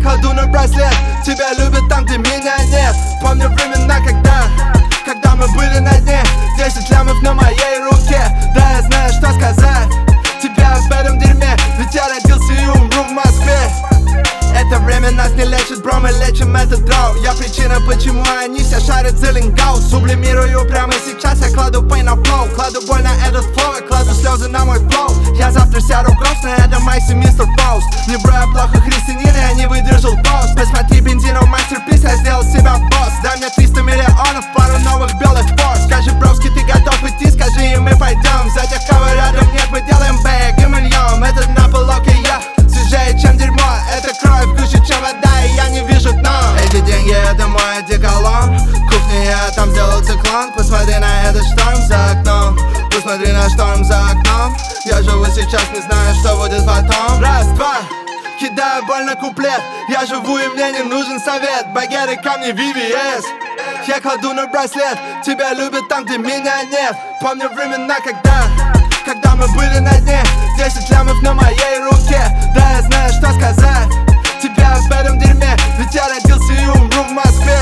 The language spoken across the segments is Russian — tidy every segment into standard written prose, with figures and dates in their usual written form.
кладу на браслет, тебя любят там, где меня нет. Помню времена, когда мы были на дне. 10 лямов на моей руке, да я знаю, что сказать тебе об этом дерьме, ведь я родился и умру в Москве. Это время нас не лечит, бро, мы лечим этот дров. Я причина, почему они все шарят за лингау. Сублимирую прямо сейчас, я кладу pain на флоу. Кладу боль на этот флоу, я кладу слезы на мой флоу. Я завтра сяду грош, на этом майсе мистер Фауст. Не бро, я плохо христианин, я не выдержал пост. Посмотри бензину, мастерпис, я сделал себя босс. Дай мне 300 миллионов, пару новых белых форс. Скажи, броски, ты готов идти, скажи, и мы пойдем. За тех, кого рядом нет, мы делаем бэк и мы льем. Этот на полоке я свежее, чем дерьмо. Это кровь гуще, чем вода, и я не вижу дно. Эти деньги, это мой одеколон. Кухня, я там сделал циклон. Посмотри на этот шторм за окном. Посмотри на шторм за окном. Я живу сейчас, не знаю, что будет потом. Раз, два, кидаю боль на куплет. Я живу, и мне не нужен совет. Багеты, камни, VVS. Я кладу на браслет, тебя любят там, где меня нет. Помню времена, когда мы были на дне. 10 лямов на моей руке, да я знаю, что сказать тебе об этом дерьме, ведь я родился и умру в Москве.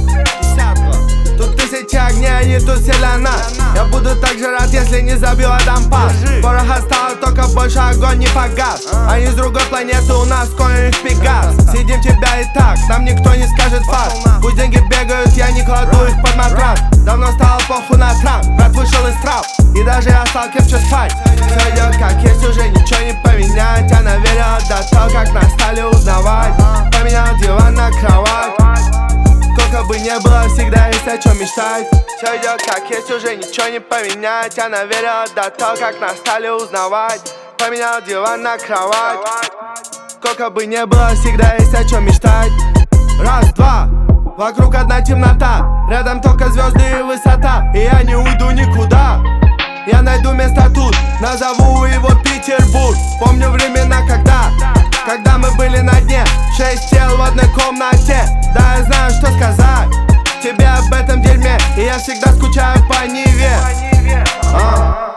Тут тысячи огней, не тут селена. Я буду так же рад, если не забил Адам Пас. Пороха стало, только больше огонь не погас. Они с другой планеты, у нас конь в Пегас. Съедим тебя и так, нам никто не скажет факт. Пусть деньги бегают, я не кладу их под матрас. Давно стало похуй на трап, брат вышел из трап. И даже я стал крепче спать. Все идет как есть, уже ничего не поменять. Я наверил до того, как нас стали узнавать. Поменял диван на кровать. Сколько бы не было, всегда есть о чем мечтать. Все идет как есть, уже ничего не поменять. Я наверил до того, как нас стали узнавать. Поменял диван на кровать. Сколько бы не было, всегда есть о чем мечтать. Раз, два, вокруг одна темнота. Рядом только звезды и высота. И я не уйду никуда. Я найду место тут, назову его Петербург. Помню времена, когда мы были на дне. 6 тел в одной комнате. Да, я знаю, что сказать тебе об этом дерьме. И я всегда скучаю по Неве.